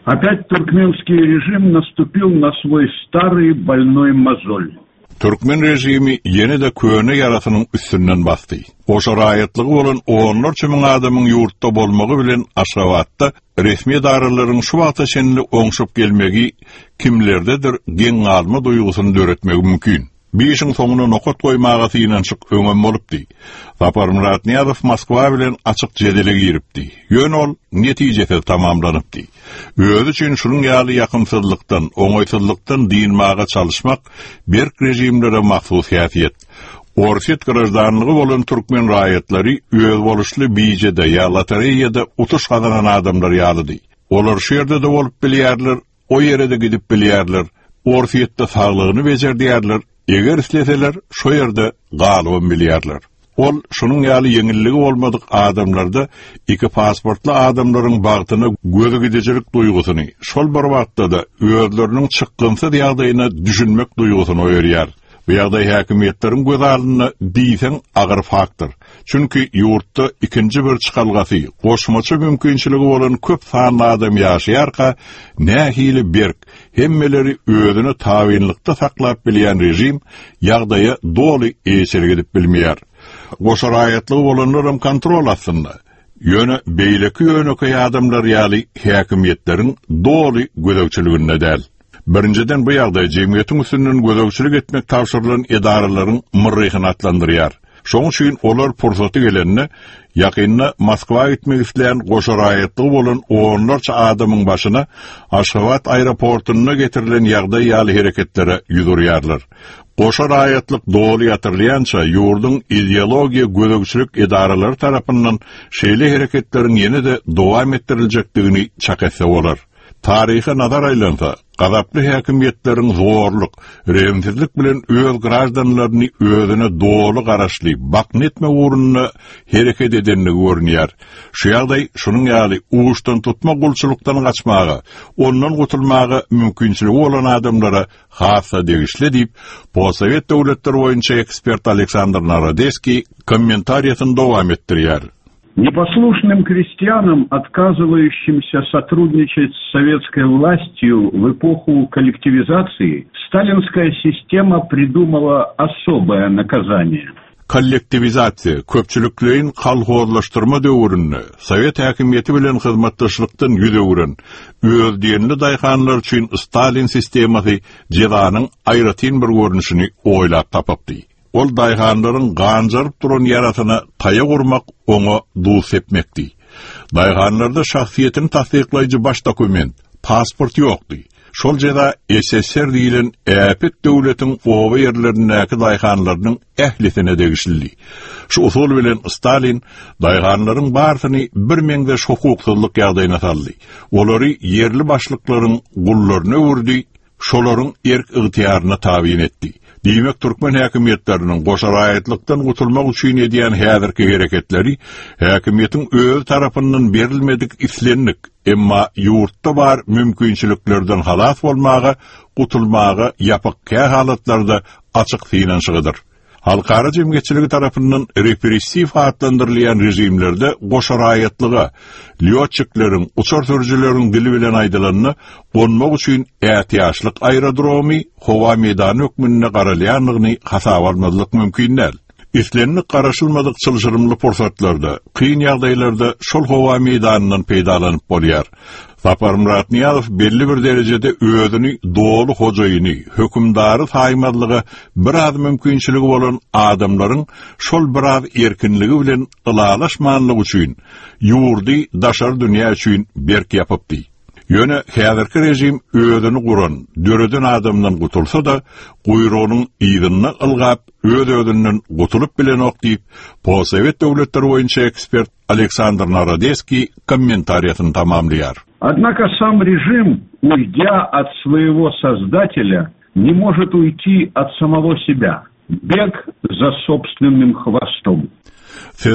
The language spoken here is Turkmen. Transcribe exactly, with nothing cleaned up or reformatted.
Опять туркменский режим наступил на свой старый больной мозоль. Türkmen rejimi yeni de köne yaratynyň üstünden bastı. O şaraýatlygy bolan onlarça müň adamyň ýurtda bolmagy bilen Aşgabatda resmi dararylaryň şu wagta şenli oňşup gelmegi kimlerdedir geň alma duýgusyny döretmegi mümkin. Beşiň soňuna nokat goýmaga synançyk öňem bolupdy. Sapar Muratniýazow Moskwa bilen açyk jedele giripdi. Ýön ol netijede tamamlanypdy. Özü üçin şunuň ýaly ýakymsızlykdan, oňoýsuzlykdan diýilmäge çalışmak berk rejimlere mahsus häsiýet. Orset garaşdanlygy bolan türkmen raýatlary öz boluşly bijede ýa lotereýada utuş gazanan adamlar ýalydy. Olar şu ýerde de bolup bilýärler, o ýere de gidip bilýärler. Orsetde saglygyny bejerdiýärler. Eger isleseler, şo ýerde galyby bilýärler. Ol, şunun ýaly ýeňilligi bolmadyk adamlarda iki pasportly adamlaryň bagtyna göze gidejek duýgusyny, şol bir wagtda da özleriniň çykgynsyz ýagdaýyna düşünmek duýgusyny öýrýär. Bu ýagdaý häkimetleriň göz aldyna diýsen agyr faktor. Çünki ýurtda ikinji bir çykalgasy, goşmaça mümkinçiligi bolan köp sanly adam ýaşaýarka, nähili berk, hemmeleri özüni tawinlikde saklap bilýän rejim ýagdaýa doly eýsel gidip bilmeýär. Goşa raýatlygy bolanlarym kontrol astynda. Ýöne beýleki ýöneki adamlar ýaly häkimetleriň doly gözegçiliginde däl. Birinciden bu ýagdaý jemgyýetiň üstünden gözegçilik etmek tapşyrylan edaralaryň myrryhyny atlandyrýar. Şoň üçin olar pursaty gelenine ýakynda Moskwa gitmek isleýän goşa raýatlygy bolan onlarça adamyň başyna Aşgabat aeroportuna getirilen ýagdaý ýaly hereketlere ýüzürýärler. Goşa raýatlyk doly ýatyrlýança ýurdun ideologiýa gözegçilik edaralary tarapyndan şeýle hereketleriň ýene-de dowam ettiriljekdigini çaketse bolar. Tarihe nazar aýlansa, gazaply häkimetleriň zorluk, rehimsizlik bilen öz graždanlaryny özüne doly garaşly, baknetme uğruna hereket edenligi görünýär. Şu ýagdaý şunuň ýaly uçdan tutma gulçulukdan gaçmagy, ondan gutulmagy mümkinçiligi bolan adamlara hassa degişli diýip, Possovet döwletleri boýunça ekspert Aleksandr Narodeski kommentariýasyny dowam etdirýär. Непослушным крестьянам, отказывающимся сотрудничать с советской властью в эпоху коллективизации, сталинская система придумала особое наказание. Kollektivizatsiya, köpçülüklerin kalhozlaştırma döwründe, Sovet häkimiýeti bilen hyzmatdaşlykdan ýüzegüren, öz diýenli daýhanlar üçin Stalin sistemasy jezanyň aýratyn bir görnüşini oýlap tapapdy. Ol daýhanlaryň ganjaryp duran ýaratyna taýa gurmak oňa dus etmekdi. Daýhanlarda şahsiýetini tasdiklaýjy baş dokument, pasport ýokdy. Şol jeda S S S R diýilen äpet döwletiň owa ýerlerindäki daýhanlarynyň ählisine degişildi. Şu usul bilen Stalin daýhanlaryň barsyny bir meňde hukuksyzlyk ýagdaýyna saldy. Olary ýerli başlyklaryň gullaryna urdy, şolaryň erk ygtyýaryna tabyn etdi. Diýmek türkmen häkimetleriniň goşa raýatlykdan gutulmak üçin edýän häzirki hereketleri häkimiýetiň öz tarapyndan berilmedik islenlik, emma ýurtda bar mümkinçiliklerden halas bolmagy, gutulmagy ýapyk halatlarda açyk synançygydyr. Halkara jemgyýetçiligi tarapyndan repressiv adlandyrylýan rejimlerde goşa raýatlyga, lyotçikleriň, uçar sürüjileriň dili bilen aýdylanyny gonmak üçin ähtiýaçlyk aerodromy, howa meýdany hökmüne garalýanlygyny hasaba almadyk mümkin däl. İslenlik garaşylmadyk çylşyrymly pursatlarda, kyn ýagdaýlarda şol howa meýdanynyň peýdalanyp bolýar. Sapar Muratniýazow belli bir derejede özüni doly hojaýyny, hökümdary taýmadlygy bir az mümkinçiligi bolan adamlaryň şol bir az erkinligi bilen ılalaşmanlygy üçin ýurdy daşar dünýä üçin berk ýapypdy. Ýöne häzirki rejim özüni guran, döreden adamdan gutulsa da, guyrugynyň ýygyny ılgap, öz özünden gutulup bilen ok diýip, Possovet döwletleri boýunça ekspert Aleksandr Narodeski kommentariýasyny tamamlaýar. Однако сам режим, уйдя от своего создателя, не может уйти от самого себя. Бег за собственным хвостом.